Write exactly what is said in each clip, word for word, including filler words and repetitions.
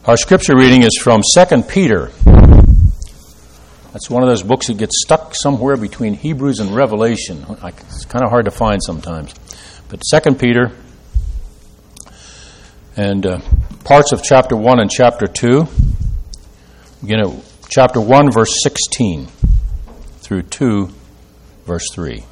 Our scripture reading is from Second Peter. That's one of those books that gets stuck somewhere between Hebrews and Revelation. It's kind of hard to find sometimes. But Second Peter and uh, parts of chapter one and chapter two. Begin at chapter one, verse sixteen through two, verse three.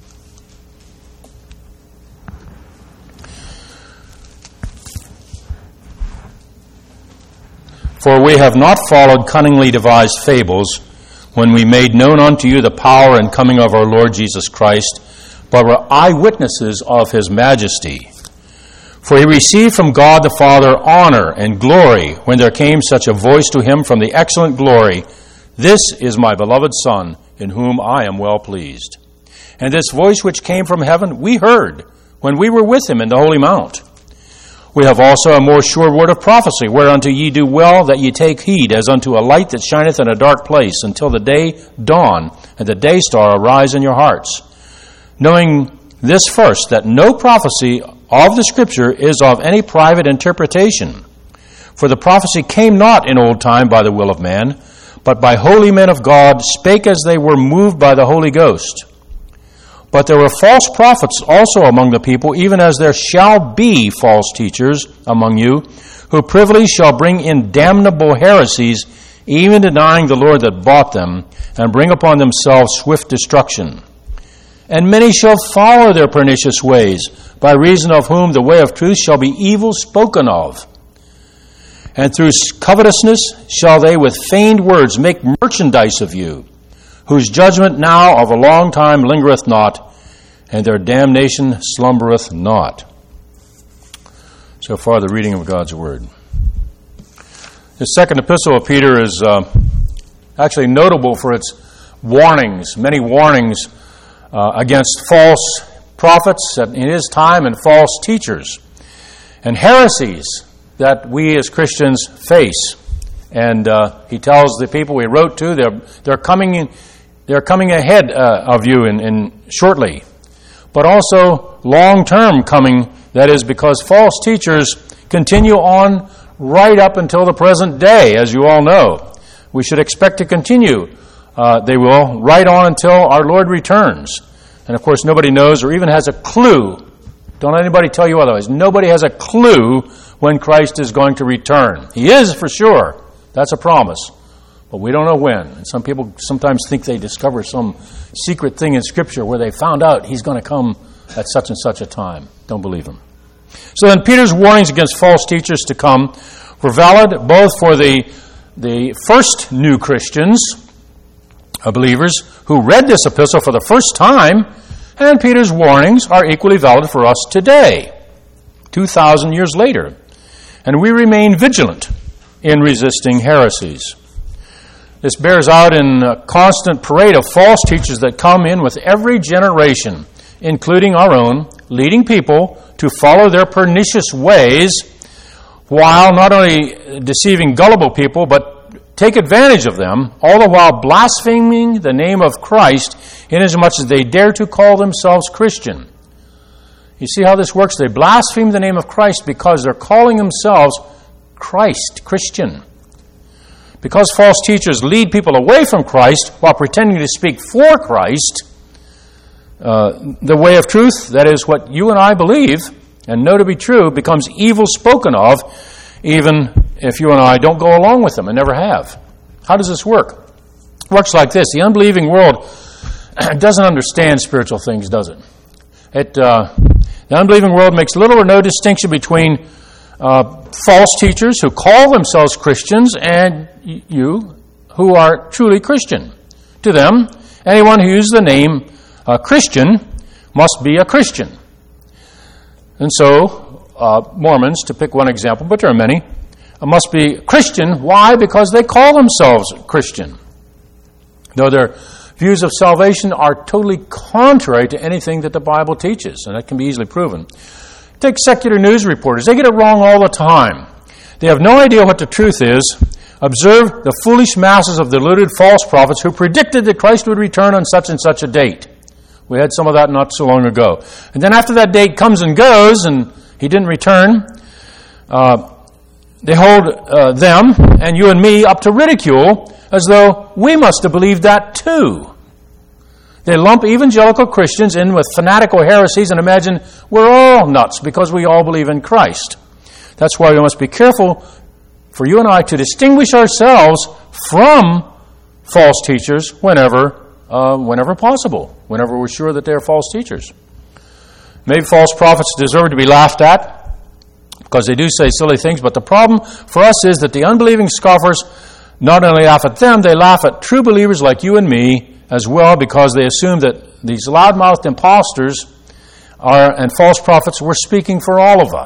For we have not followed cunningly devised fables when we made known unto you the power and coming of our Lord Jesus Christ, but were eyewitnesses of his majesty. For he received from God the Father honor and glory when there came such a voice to him from the excellent glory, This is my beloved Son, in whom I am well pleased. And this voice which came from heaven we heard when we were with him in the holy mount. We have also a more sure word of prophecy, whereunto ye do well that ye take heed, as unto a light that shineth in a dark place, until the day dawn and the day star arise in your hearts. Knowing this first, that no prophecy of the Scripture is of any private interpretation. For the prophecy came not in old time by the will of man, but by holy men of God spake as they were moved by the Holy Ghost. But there were false prophets also among the people, even as there shall be false teachers among you, who privily shall bring in damnable heresies, even denying the Lord that bought them, and bring upon themselves swift destruction. And many shall follow their pernicious ways, by reason of whom the way of truth shall be evil spoken of. And through covetousness shall they with feigned words make merchandise of you, whose judgment now of a long time lingereth not, and their damnation slumbereth not. So far, the reading of God's Word. The second epistle of Peter is uh, actually notable for its warnings, many warnings uh, against false prophets in his time and false teachers, and heresies that we as Christians face. And uh, he tells the people he wrote to, they're, they're coming in, they're coming ahead uh, of you in, in shortly. But also long-term coming, that is because false teachers continue on right up until the present day, as you all know. We should expect to continue. Uh, they will right on until our Lord returns. And of course, nobody knows or even has a clue. Don't anybody tell you otherwise. Nobody has a clue when Christ is going to return. He is for sure. That's a promise. But we don't know when. And some people sometimes think they discover some secret thing in Scripture where they found out he's going to come at such and such a time. Don't believe him. So then Peter's warnings against false teachers to come were valid both for the, the first new Christians, uh, believers, who read this epistle for the first time, and Peter's warnings are equally valid for us today, two thousand years later. And we remain vigilant in resisting heresies. This bears out in a constant parade of false teachers that come in with every generation, including our own, leading people to follow their pernicious ways, while not only deceiving gullible people, but take advantage of them, all the while blaspheming the name of Christ, inasmuch as they dare to call themselves Christian. You see how this works? They blaspheme the name of Christ because they're calling themselves Christ, Christian. Because false teachers lead people away from Christ while pretending to speak for Christ, uh, the way of truth, that is what you and I believe and know to be true, becomes evil spoken of, even if you and I don't go along with them and never have. How does this work? It works like this. The unbelieving world doesn't understand spiritual things, does it? It uh, the unbelieving world makes little or no distinction between uh, false teachers who call themselves Christians and you who are truly Christian. To them, anyone who uses the name uh, Christian must be a Christian. And so, uh, Mormons, to pick one example, but there are many, uh, must be Christian. Why? Because they call themselves Christian. Though their views of salvation are totally contrary to anything that the Bible teaches, and that can be easily proven. Take secular news reporters. They get it wrong all the time. They have no idea what the truth is. Observe the foolish masses of deluded false prophets who predicted that Christ would return on such and such a date. We had some of that not so long ago. And then after that date comes and goes, and he didn't return, uh, they hold uh, them and you and me up to ridicule as though we must have believed that too. They lump evangelical Christians in with fanatical heresies and imagine we're all nuts because we all believe in Christ. That's why we must be careful for you and I to distinguish ourselves from false teachers whenever, uh, whenever possible, whenever we're sure that they're false teachers. Maybe false prophets deserve to be laughed at because they do say silly things, but the problem for us is that the unbelieving scoffers not only laugh at them, they laugh at true believers like you and me as well, because they assume that these loudmouthed imposters are, and false prophets were speaking for all of us.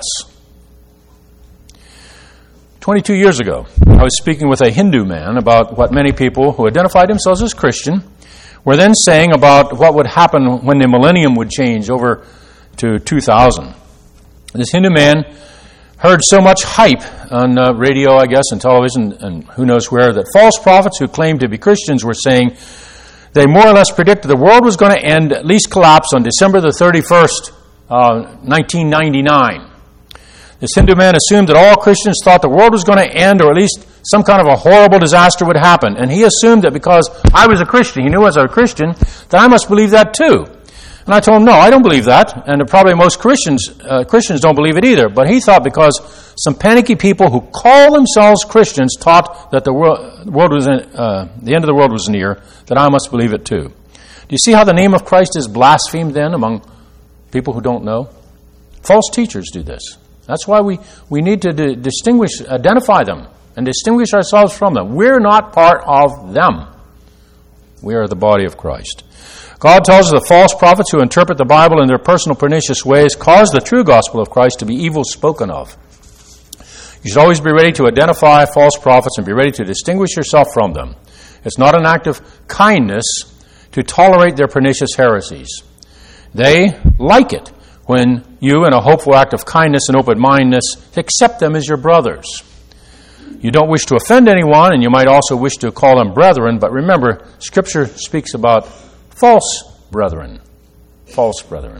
twenty-two years ago, I was speaking with a Hindu man about what many people who identified themselves as Christian were then saying about what would happen when the millennium would change over to two thousand. This Hindu man heard so much hype on uh, radio, I guess, and television, and who knows where, that false prophets who claimed to be Christians were saying they more or less predicted the world was going to end, at least collapse, on December the thirty-first, uh, nineteen ninety-nine. This Hindu man assumed that all Christians thought the world was going to end, or at least some kind of a horrible disaster would happen. And he assumed that because I was a Christian, he knew I was a Christian, that I must believe that too. And I told him, no, I don't believe that. And probably most Christians uh, Christians don't believe it either. But he thought because some panicky people who call themselves Christians taught that the world, world was in, uh, the end of the world was near, that I must believe it too. Do you see how the name of Christ is blasphemed then among people who don't know? False teachers do this. That's why we, we need to d- distinguish, identify them, and distinguish ourselves from them. We're not part of them. We are the body of Christ. God tells us the false prophets who interpret the Bible in their personal pernicious ways cause the true gospel of Christ to be evil spoken of. You should always be ready to identify false prophets and be ready to distinguish yourself from them. It's not an act of kindness to tolerate their pernicious heresies. They like it when you, in a hopeful act of kindness and open-mindedness, accept them as your brothers. You don't wish to offend anyone, and you might also wish to call them brethren, but remember, Scripture speaks about false brethren. False brethren.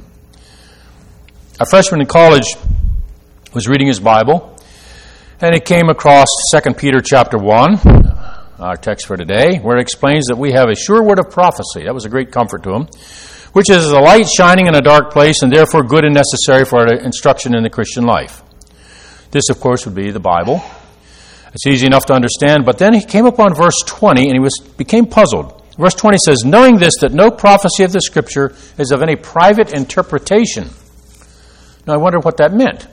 A freshman in college was reading his Bible, and he came across Second Peter chapter one, our text for today, where it explains that we have a sure word of prophecy. That was a great comfort to him, which is a light shining in a dark place and therefore good and necessary for our instruction in the Christian life. This, of course, would be the Bible. It's easy enough to understand, but then he came upon verse twenty and he was became puzzled. Verse twenty says, knowing this, that no prophecy of the Scripture is of any private interpretation. Now, I wonder what that meant.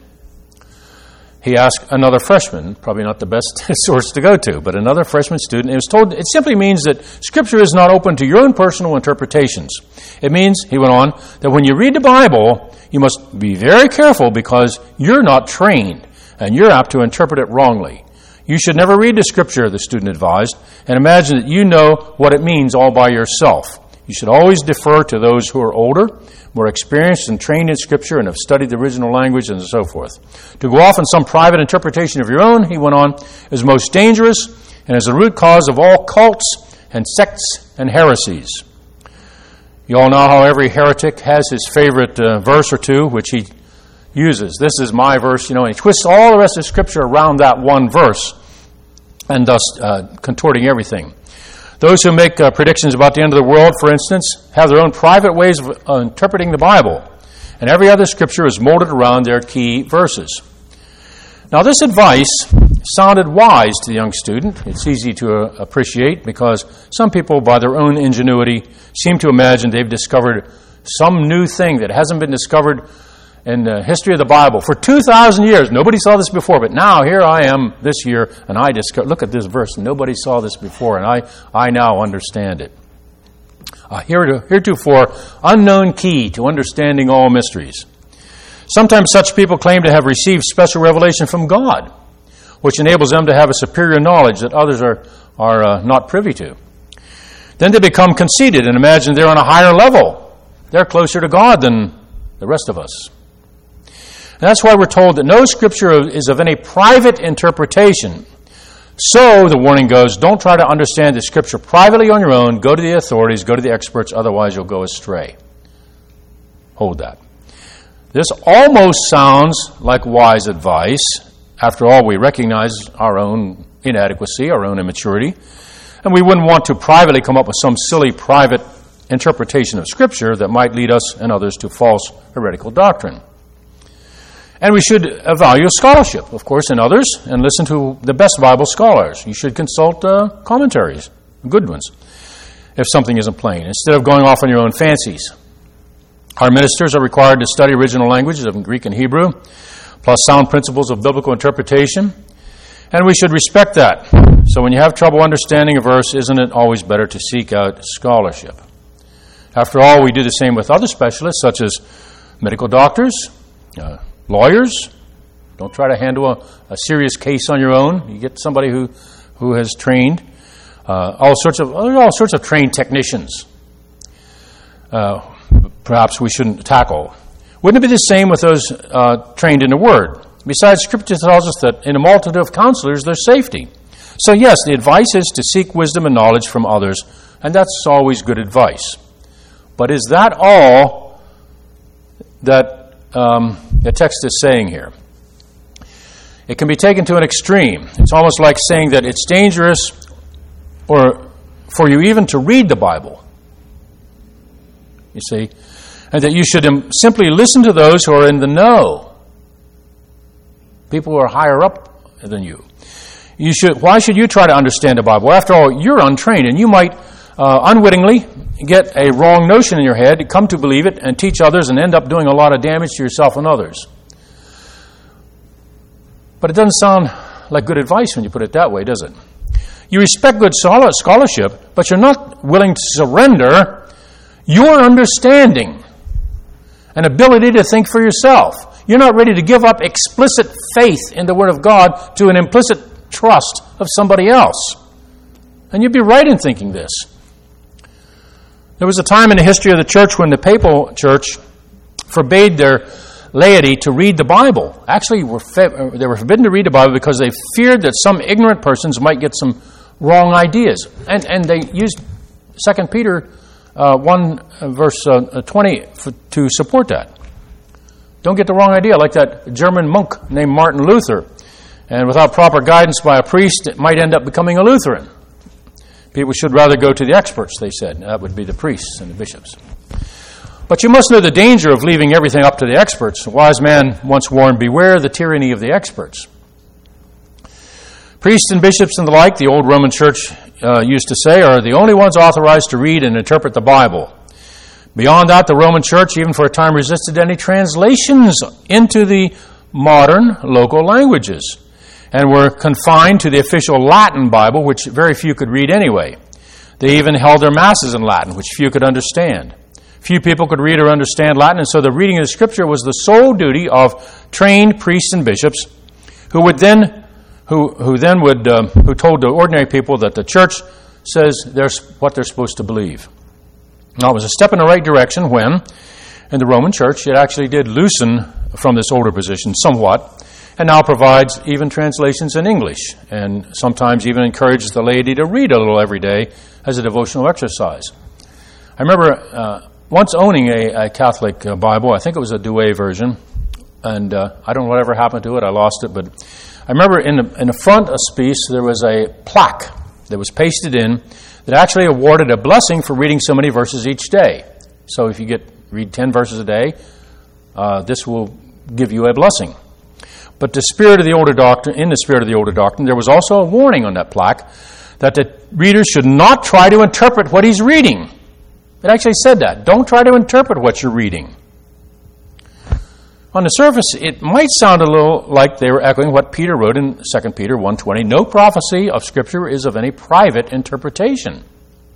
He asked another freshman, probably not the best source to go to, but another freshman student, he was told it simply means that Scripture is not open to your own personal interpretations. It means, he went on, that when you read the Bible, you must be very careful because you're not trained and you're apt to interpret it wrongly. You should never read the Scripture, the student advised, and imagine that you know what it means all by yourself. You should always defer to those who are older, more experienced and trained in Scripture and have studied the original language and so forth. To go off on some private interpretation of your own, he went on, is most dangerous and is the root cause of all cults and sects and heresies. You all know how every heretic has his favorite uh, verse or two, which he uses. This is my verse, you know, and he twists all the rest of Scripture around that one verse and thus uh, contorting everything. Those who make uh, predictions about the end of the world, for instance, have their own private ways of uh, interpreting the Bible, and every other Scripture is molded around their key verses. Now, this advice sounded wise to the young student. It's easy to uh, appreciate because some people, by their own ingenuity, seem to imagine they've discovered some new thing that hasn't been discovered in the history of the Bible. For two thousand years, nobody saw this before, but now here I am this year, and I discover, look at this verse, nobody saw this before, and I, I now understand it. A heretofore unknown key to understanding all mysteries. Sometimes such people claim to have received special revelation from God, which enables them to have a superior knowledge that others are, are uh, not privy to. Then they become conceited and imagine they're on a higher level. They're closer to God than the rest of us. And that's why we're told that no Scripture is of any private interpretation. So, the warning goes, don't try to understand the Scripture privately on your own. Go to the authorities, go to the experts, otherwise you'll go astray. Hold that. This almost sounds like wise advice, After all, we recognize our own inadequacy, our own immaturity, and we wouldn't want to privately come up with some silly private interpretation of Scripture that might lead us and others to false heretical doctrine. And we should value scholarship, of course, in others, and listen to the best Bible scholars. You should consult uh, commentaries, good ones, if something isn't plain, instead of going off on your own fancies. Our ministers are required to study original languages of Greek and Hebrew, plus sound principles of biblical interpretation, and we should respect that. So when you have trouble understanding a verse, isn't it always better to seek out scholarship? After all, we do the same with other specialists, such as medical doctors, uh, lawyers. Don't try to handle a, a serious case on your own. You get somebody who, who has trained. Uh, all sorts of all sorts of trained technicians. Uh, perhaps we shouldn't tackle. Wouldn't it be the same with those uh, trained in the Word? Besides, Scripture tells us that in a multitude of counselors there's safety. So yes, the advice is to seek wisdom and knowledge from others, and that's always good advice. But is that all that um, the text is saying here? It can be taken to an extreme. It's almost like saying that it's dangerous or for you even to read the Bible. You see? And that you should simply listen to those who are in the know. People who are higher up than you. You should. Why should you try to understand the Bible? After all, you're untrained, and you might uh, unwittingly get a wrong notion in your head, come to believe it, and teach others, and end up doing a lot of damage to yourself and others. But it doesn't sound like good advice when you put it that way, does it? You respect good scholarship, but you're not willing to surrender your understanding and ability to think for yourself. You're not ready to give up explicit faith in the Word of God to an implicit trust of somebody else. And you'd be right in thinking this. There was a time in the history of the church when the papal church forbade their laity to read the Bible. Actually, were fe- they were forbidden to read the Bible because they feared that some ignorant persons might get some wrong ideas. And and they used Second Peter uh, one, uh, verse uh, twenty for, to support that. Don't get the wrong idea, like that German monk named Martin Luther. And without proper guidance by a priest, it might end up becoming a Lutheran. People should rather go to the experts, they said. That would be the priests and the bishops. But you must know the danger of leaving everything up to the experts. A wise man once warned, beware the tyranny of the experts. Priests and bishops and the like, the old Roman Church uh, used to say, are the only ones authorized to read and interpret the Bible. Beyond that, the Roman Church, even for a time, resisted any translations into the modern local languages, and were confined to the official Latin Bible, which very few could read anyway. They even held their masses in Latin, which few could understand. Few people could read or understand Latin, and so the reading of the Scripture was the sole duty of trained priests and bishops, who would then, who who then would, uh, who told the ordinary people that the church says they're what they're supposed to believe. Now, it was a step in the right direction when, in the Roman Church, it actually did loosen from this older position somewhat, and now provides even translations in English, and sometimes even encourages the laity to read a little every day as a devotional exercise. I remember uh, once owning a, a Catholic uh, Bible. I think it was a Douay version, and uh, I don't know whatever happened to it. I lost it, but I remember in the, in the front of the piece there was a plaque that was pasted in that actually awarded a blessing for reading so many verses each day. So if you get read ten verses a day, uh, this will give you a blessing. But the spirit of the older doctrine, in the spirit of the older doctrine, there was also a warning on that plaque that the reader should not try to interpret what he's reading. It actually said that. Don't try to interpret what you're reading. On the surface, it might sound a little like they were echoing what Peter wrote in Second Peter one twenty. No prophecy of Scripture is of any private interpretation.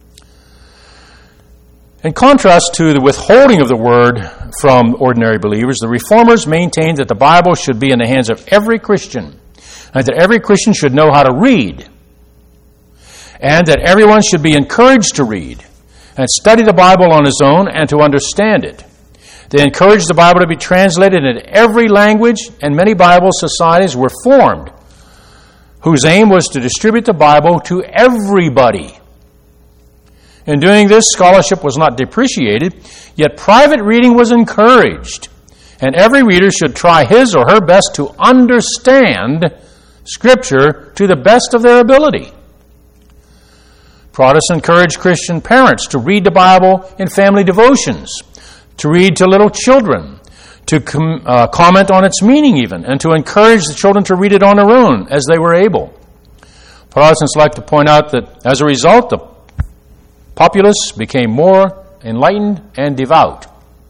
In contrast to the withholding of the Word from ordinary believers, the Reformers maintained that the Bible should be in the hands of every Christian, and that every Christian should know how to read, and that everyone should be encouraged to read and study the Bible on his own and to understand it. They encouraged the Bible to be translated into every language, and many Bible societies were formed whose aim was to distribute the Bible to everybody. In doing this, scholarship was not depreciated, yet private reading was encouraged, and every reader should try his or her best to understand Scripture to the best of their ability. Protestants encourage Christian parents to read the Bible in family devotions, to read to little children, to com- uh, comment on its meaning even, and to encourage the children to read it on their own as they were able. Protestants like to point out that as a result, the populace became more enlightened and devout.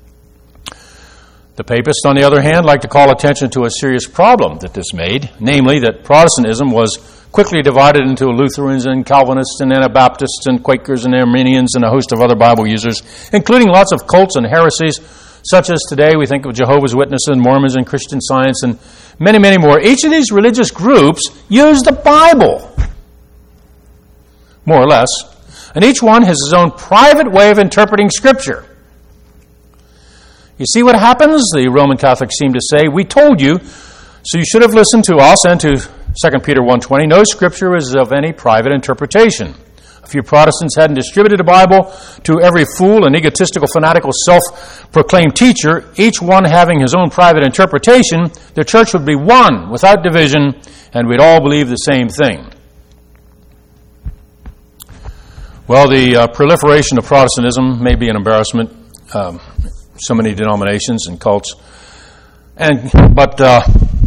The Papists, on the other hand, like to call attention to a serious problem that this made, namely that Protestantism was quickly divided into Lutherans and Calvinists and Anabaptists and Quakers and Arminians and a host of other Bible users, including lots of cults and heresies, such as today we think of Jehovah's Witnesses and Mormons and Christian Science and many, many more. Each of these religious groups use the Bible, more or less, and each one has his own private way of interpreting Scripture. You see what happens? The Roman Catholics seem to say, we told you, so you should have listened to us and to Second Peter one twenty. No Scripture is of any private interpretation. A few Protestants hadn't distributed the Bible to every fool and egotistical, fanatical, self-proclaimed teacher, each one having his own private interpretation, the church would be one without division, and we'd all believe the same thing. Well, the uh, proliferation of Protestantism may be an embarrassment. Um, so many denominations and cults, and but uh,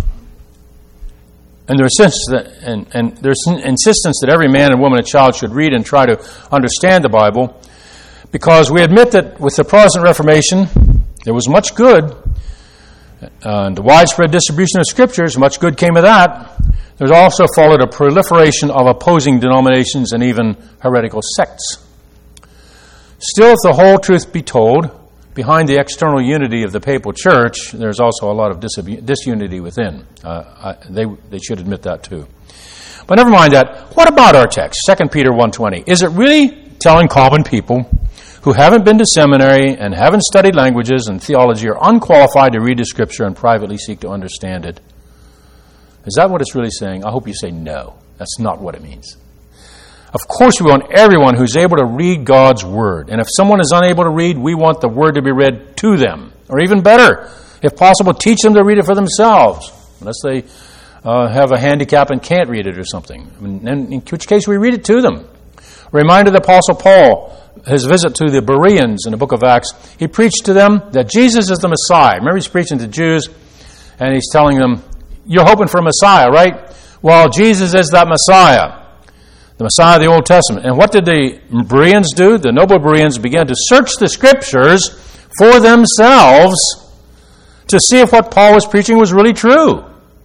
and their insistence that, and, and their insistence that every man and woman and child should read and try to understand the Bible, because we admit that with the Protestant Reformation there was much good, uh, and the widespread distribution of Scriptures, much good came of that. There's also followed a proliferation of opposing denominations and even heretical sects. Still, if the whole truth be told, behind the external unity of the Papal Church, there's also a lot of dis- disunity within. Uh, I, they they should admit that too. But never mind that. What about our text, Second Peter one twenty? Is it really telling common people who haven't been to seminary and haven't studied languages and theology are unqualified to read the Scripture and privately seek to understand it? Is that what it's really saying? I hope you say no. That's not what it means. Of course, we want everyone who's able to read God's Word. And if someone is unable to read, we want the Word to be read to them. Or even better, if possible, teach them to read it for themselves, unless they uh, have a handicap and can't read it or something. I mean, in which case, we read it to them. A reminder of the Apostle Paul, his visit to the Bereans in the book of Acts, he preached to them that Jesus is the Messiah. Remember, he's preaching to Jews, and he's telling them, you're hoping for a Messiah, right? Well, Jesus is that Messiah. The Messiah of the Old Testament. And what did the Bereans do? The noble Bereans began to search the Scriptures for themselves to see if what Paul was preaching was really true.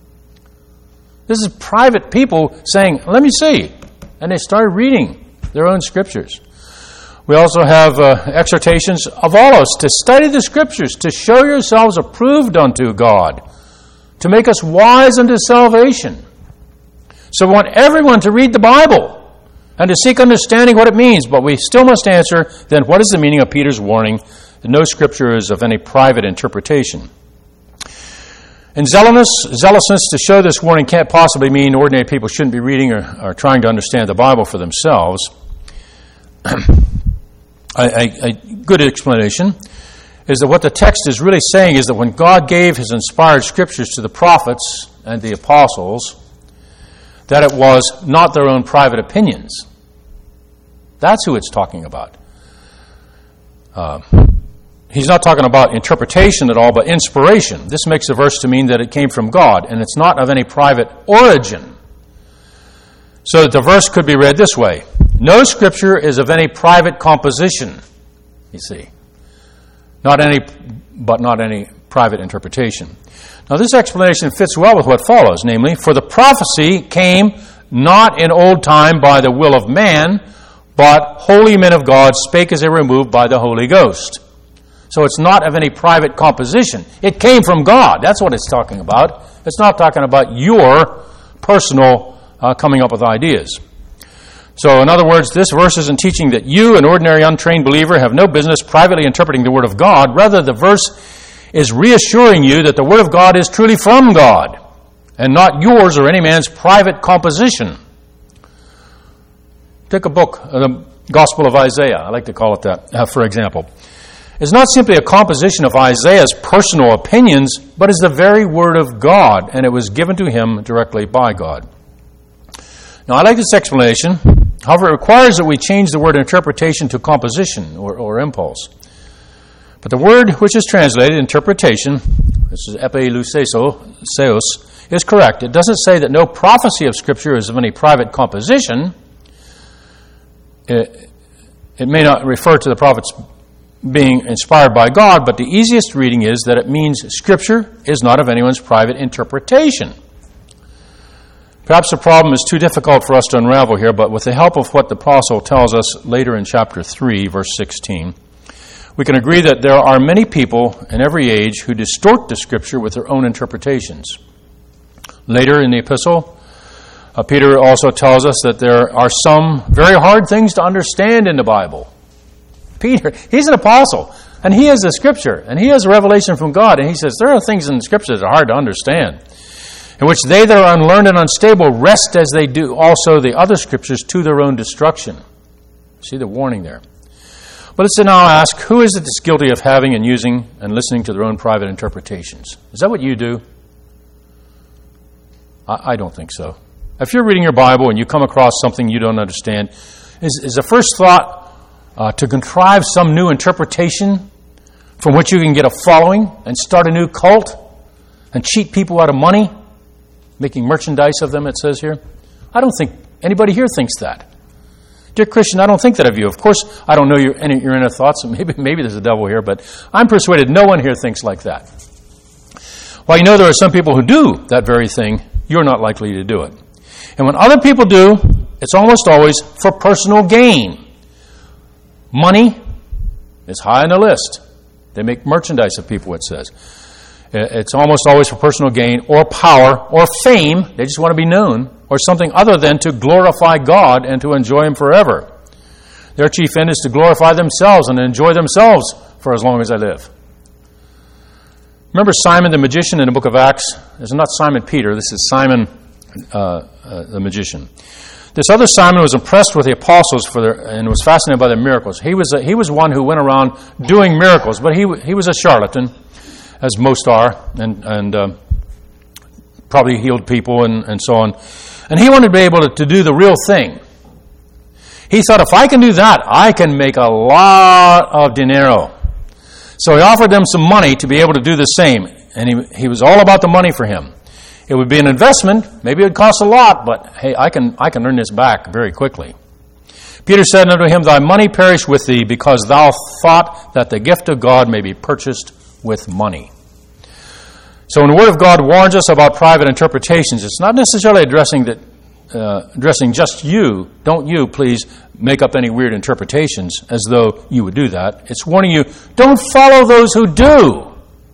This is private people saying, let me see. And they started reading their own Scriptures. We also have uh, exhortations of all of us to study the Scriptures, to show yourselves approved unto God, to make us wise unto salvation. So we want everyone to read the Bible and to seek understanding what it means. But we still must answer, then, what is the meaning of Peter's warning that no Scripture is of any private interpretation? And zealousness, zealousness to show this warning can't possibly mean ordinary people shouldn't be reading or, or trying to understand the Bible for themselves. a, a, a good explanation is that what the text is really saying is that when God gave His inspired Scriptures to the prophets and the apostles, that it was not their own private opinions. That's who it's talking about. Uh, he's not talking about interpretation at all, but inspiration. This makes the verse to mean that it came from God, and it's not of any private origin. So that the verse could be read this way. No Scripture is of any private composition, you see. Not any, but not any private interpretation. Now, this explanation fits well with what follows, namely, for the prophecy came not in old time by the will of man, but holy men of God spake as they were moved by the Holy Ghost. So it's not of any private composition. It came from God. That's what it's talking about. It's not talking about your personal uh, coming up with ideas. So, in other words, this verse isn't teaching that you, an ordinary untrained believer, have no business privately interpreting the Word of God. Rather, the verse is reassuring you that the Word of God is truly from God and not yours or any man's private composition. Take a book, the Gospel of Isaiah, I like to call it that, uh, for example. is not simply a composition of Isaiah's personal opinions, but is the very Word of God, and it was given to him directly by God. Now, I like this explanation. However, it requires that we change the word interpretation to composition or, or impulse. But the word which is translated interpretation, this is epileuseos, is correct. It doesn't say that no prophecy of Scripture is of any private composition. It, it may not refer to the prophets being inspired by God, but the easiest reading is that it means Scripture is not of anyone's private interpretation. Perhaps the problem is too difficult for us to unravel here, but with the help of what the apostle tells us later in chapter three, verse sixteen, we can agree that there are many people in every age who distort the Scripture with their own interpretations. Later in the epistle, uh, Peter also tells us that there are some very hard things to understand in the Bible. Peter, he's an apostle, and he has the Scripture, and he has a revelation from God, and he says there are things in the Scripture that are hard to understand, in which they that are unlearned and unstable wrest as they do also the other Scriptures to their own destruction. See the warning there. But let's now ask, who is it that's guilty of having and using and listening to their own private interpretations? Is that what you do? I, I don't think so. If you're reading your Bible and you come across something you don't understand, is, is the first thought uh, to contrive some new interpretation from which you can get a following and start a new cult and cheat people out of money? Making merchandise of them, it says here. I don't think anybody here thinks that. Dear Christian, I don't think that of you. Of course, I don't know your, any, your inner thoughts, and maybe, maybe there's a devil here, but I'm persuaded no one here thinks like that. While you know there are some people who do that very thing, you're not likely to do it. And when other people do, it's almost always for personal gain. Money is high on the list. They make merchandise of people, it says. It's almost always for personal gain or power or fame. They just want to be known, or something other than to glorify God and to enjoy Him forever. Their chief end is to glorify themselves and enjoy themselves for as long as they live. Remember Simon the magician in the book of Acts? This is not Simon Peter. This is Simon uh, uh, the magician. This other Simon was impressed with the apostles for their, and was fascinated by their miracles. He was a, he was one who went around doing miracles, but he he was a charlatan, as most are, and, and uh, probably healed people and, and so on. And he wanted to be able to, to do the real thing. He thought, if I can do that, I can make a lot of dinero. So he offered them some money to be able to do the same. And he, he was all about the money for him. It would be an investment. Maybe it would cost a lot, but hey, I can, I can earn this back very quickly. Peter said unto him, Thy money perish with thee, because thou thought that the gift of God may be purchased with money. So when the Word of God warns us about private interpretations, it's not necessarily addressing that, uh, addressing just you. Don't you, please, make up any weird interpretations as though you would do that. It's warning you, don't follow those who do.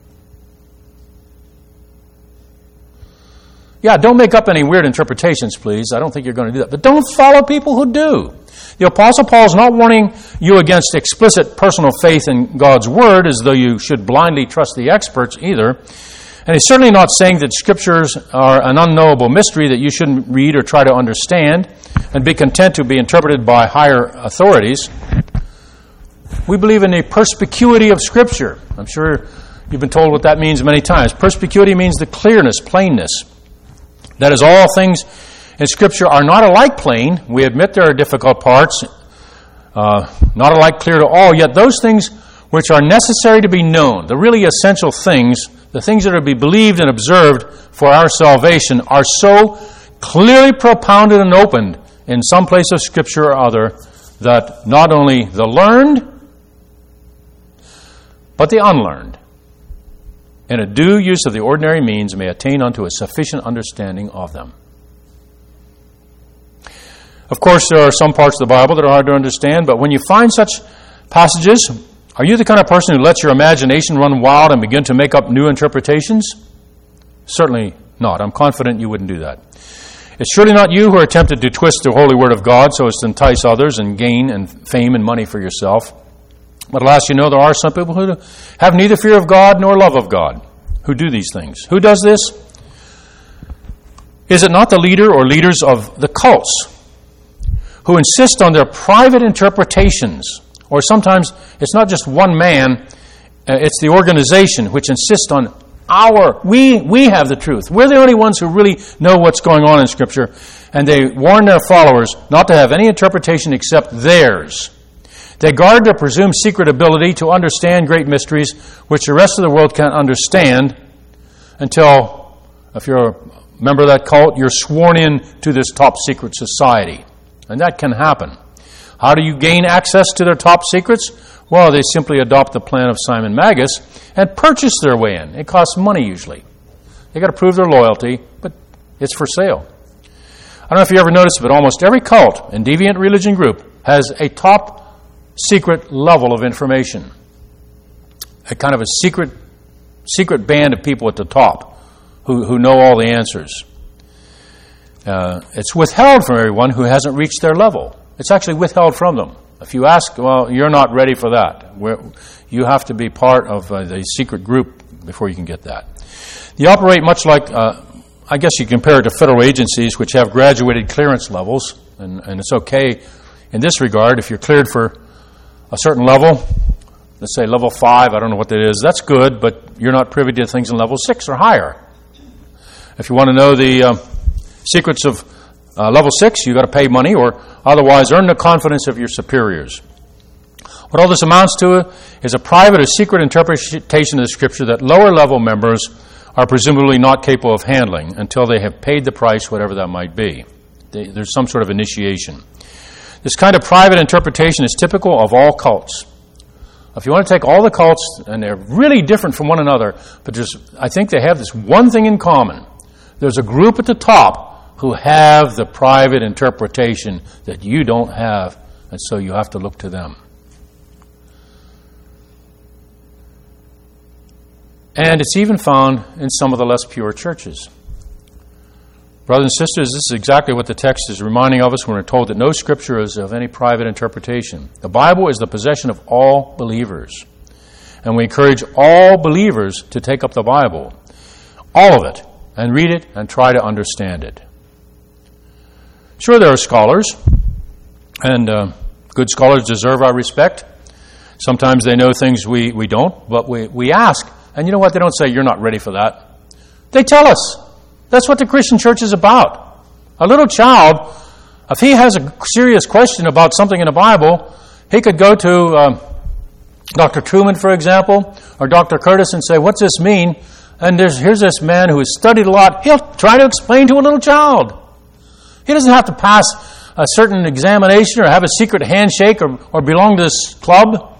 Yeah, don't make up any weird interpretations, please. I don't think you're going to do that. But don't follow people who do. The Apostle Paul is not warning you against explicit personal faith in God's Word, as though you should blindly trust the experts either. And he's certainly not saying that Scriptures are an unknowable mystery that you shouldn't read or try to understand and be content to be interpreted by higher authorities. We believe in the perspicuity of Scripture. I'm sure you've been told what that means many times. Perspicuity means the clearness, plainness. That is, all things in Scripture are not alike plain. We admit there are difficult parts, uh, not alike clear to all, yet those things which are necessary to be known, the really essential things, the things that are to be believed and observed for our salvation, are so clearly propounded and opened in some place of Scripture or other that not only the learned, but the unlearned, in a due use of the ordinary means, may attain unto a sufficient understanding of them. Of course, there are some parts of the Bible that are hard to understand, but when you find such passages, are you the kind of person who lets your imagination run wild and begin to make up new interpretations? Certainly not. I'm confident you wouldn't do that. It's surely not you who are tempted to twist the holy word of God so as to entice others and gain and fame and money for yourself. But alas, you know, there are some people who have neither fear of God nor love of God who do these things. Who does this? Is it not the leader or leaders of the cults who insist on their private interpretations? Or sometimes it's not just one man, Uh, it's the organization which insists on our, we, we have the truth. We're the only ones who really know what's going on in Scripture. And they warn their followers not to have any interpretation except theirs. They guard their presumed secret ability to understand great mysteries which the rest of the world can't understand until, if you're a member of that cult, you're sworn in to this top secret society. And that can happen. How do you gain access to their top secrets? Well, they simply adopt the plan of Simon Magus and purchase their way in. It costs money usually. They've got to prove their loyalty, but it's for sale. I don't know if you ever noticed, but almost every cult and deviant religion group has a top secret level of information. A kind of a secret secret band of people at the top who, who know all the answers. Uh, it's withheld from everyone who hasn't reached their level. It's actually withheld from them. If you ask, well, you're not ready for that. We're, you have to be part of uh, the secret group before you can get that. They operate much like, uh, I guess you compare it to federal agencies which have graduated clearance levels, and, and it's okay in this regard. If you're cleared for a certain level, let's say level five, I don't know what that is, that's good, but you're not privy to things in level six or higher. If you want to know the uh, secrets of uh, level six, you've got to pay money or otherwise earn the confidence of your superiors. What all this amounts to is a private or secret interpretation of the Scripture that lower-level members are presumably not capable of handling until they have paid the price, whatever that might be. They, there's some sort of initiation. This kind of private interpretation is typical of all cults. If you want to take all the cults, and they're really different from one another, but just, I think they have this one thing in common. There's a group at the top who have the private interpretation that you don't have, and so you have to look to them. And it's even found in some of the less pure churches. Brothers and sisters, this is exactly what the text is reminding of us when we're told that no Scripture is of any private interpretation. The Bible is the possession of all believers. And we encourage all believers to take up the Bible, all of it, and read it and try to understand it. Sure, there are scholars, and uh, good scholars deserve our respect. Sometimes they know things we, we don't, but we, we ask. And you know what? They don't say, you're not ready for that. They tell us. That's what the Christian church is about. A little child, if he has a serious question about something in the Bible, he could go to uh, Doctor Truman, for example, or Doctor Curtis and say, what's this mean? And there's, here's this man who has studied a lot. He'll try to explain to a little child. He doesn't have to pass a certain examination or have a secret handshake or, or belong to this club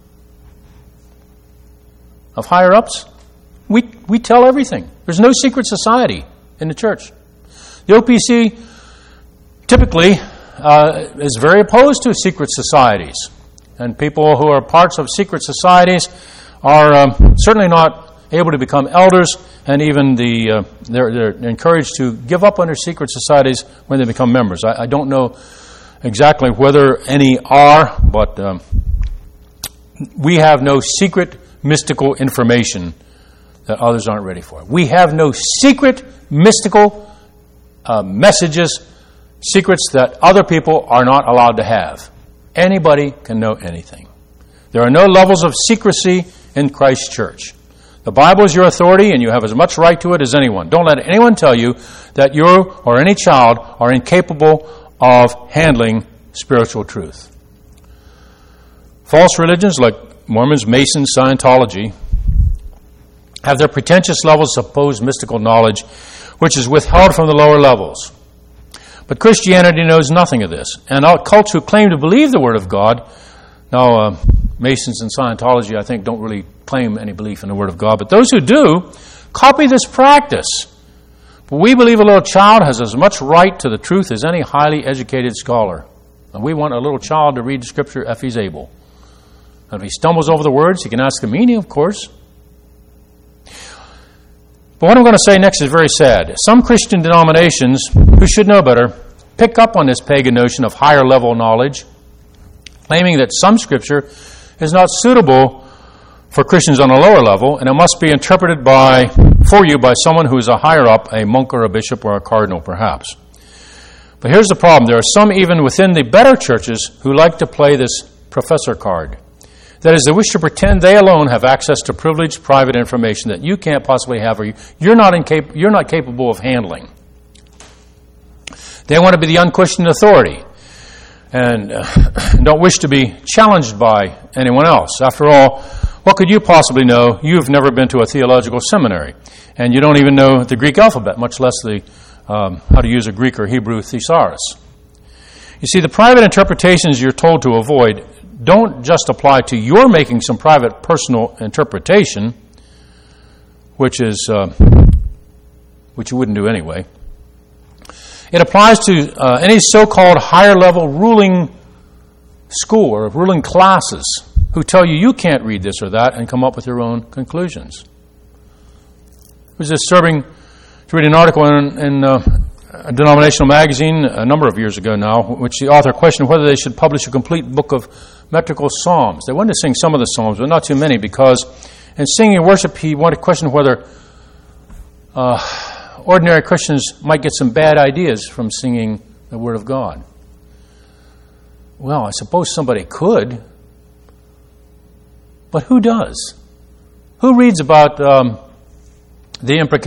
of higher-ups. We, we tell everything. There's no secret society in the church. The O P C typically uh, is very opposed to secret societies. And people who are parts of secret societies are um, certainly not able to become elders, and even the uh, they're, they're encouraged to give up on their secret societies when they become members. I, I don't know exactly whether any are, but um, we have no secret mystical information that others aren't ready for. We have no secret mystical uh, messages, secrets that other people are not allowed to have. Anybody can know anything. There are no levels of secrecy in Christ's church. The Bible is your authority, and you have as much right to it as anyone. Don't let anyone tell you that you or any child are incapable of handling spiritual truth. False religions like Mormons, Masons, Scientology have their pretentious levels of supposed mystical knowledge, which is withheld from the lower levels. But Christianity knows nothing of this. And cults who claim to believe the Word of God, now uh, Masons and Scientology, I think, don't really claim any belief in the Word of God, but those who do copy this practice. But we believe a little child has as much right to the truth as any highly educated scholar. And we want a little child to read the Scripture if he's able. And if he stumbles over the words, he can ask the meaning, of course. But what I'm going to say next is very sad. Some Christian denominations, who should know better, pick up on this pagan notion of higher level knowledge, claiming that some Scripture is not suitable for Christians on a lower level, and it must be interpreted by for you by someone who is a higher up, a monk or a bishop or a cardinal, perhaps. But here's the problem. There are some even within the better churches who like to play this professor card. That is, they wish to pretend they alone have access to privileged private information that you can't possibly have or you're not, incap- you're not capable of handling. They want to be the unquestioned authority and uh, don't wish to be challenged by anyone else. After all, what could you possibly know? You've never been to a theological seminary, and you don't even know the Greek alphabet, much less the um, how to use a Greek or Hebrew thesaurus. You see, the private interpretations you're told to avoid don't just apply to your making some private personal interpretation, which is uh, which you wouldn't do anyway. It applies to uh, any so-called higher-level ruling school or ruling classes who tell you you can't read this or that and come up with your own conclusions. It was disturbing to read an article in, in uh, a denominational magazine a number of years ago now, which the author questioned whether they should publish a complete book of metrical psalms. They wanted to sing some of the psalms, but not too many, because in singing and worship, he wanted to question whether uh, ordinary Christians might get some bad ideas from singing the Word of God. Well, I suppose somebody could, but who does? Who reads about um, the implications